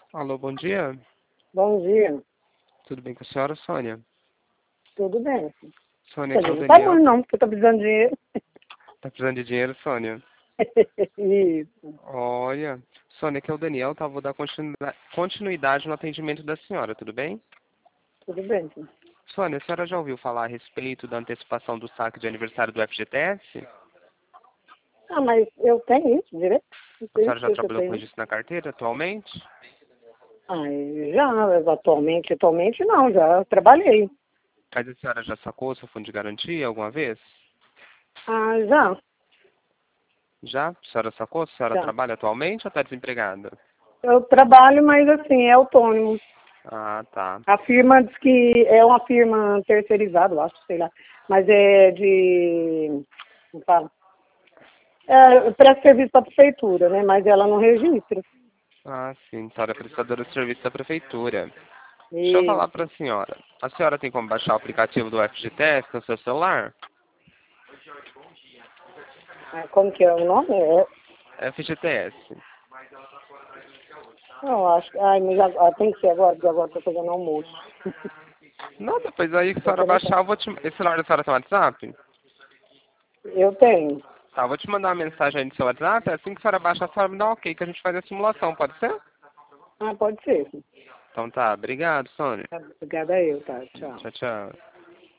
Alô, bom dia. Bom dia. Tudo bem com a senhora, Sônia? Tudo bem? Sônia, Quer aqui é dizer, o não tá Daniel. ruim não, porque eu tô precisando de dinheiro. Tá precisando de dinheiro, Sônia? Isso. Olha, Sônia, aqui é o Daniel, tá? Vou dar continuidade no atendimento da senhora, tudo bem? Tudo bem, sim. Sônia, a senhora já ouviu falar a respeito da antecipação do saque de aniversário do FGTS? Ah, mas eu tenho isso direito? Não A sei senhora já se eu trabalhou com tenho. isso na carteira atualmente? Ah, já, atualmente não, já trabalhei. Mas a senhora já sacou seu fundo de garantia alguma vez? Ah, já, Já? A senhora sacou? A senhora já. trabalha atualmente ou está desempregada? Eu trabalho, mas assim, é autônomo. Ah, tá. A firma diz que é uma firma terceirizada, eu acho, sei lá. Mas é de. Como fala? Presta serviço para a prefeitura, né? Mas ela não registra. Ah, sim, a senhora é prestadora de serviço da prefeitura. Deixa eu falar para Isso. a senhora. A senhora tem como baixar o aplicativo do FGTS no seu celular? Ah, como que é o nome? FGTS. Eu acho que. Ai, mas tem que ser agora, porque agora estou fazendo almoço. Não, depois aí que a senhora Você não baixar, tem? eu vou te... Esse celular da senhora tem WhatsApp? Eu tenho. Tá, eu vou te mandar uma mensagem aí no seu WhatsApp. Assim que a senhora baixar, a senhora me dá um ok, que a gente faz a simulação, pode ser? Ah, pode ser. Então tá, obrigado, Sônia. Obrigada a eu, tá? Tchau. Tchau, tchau.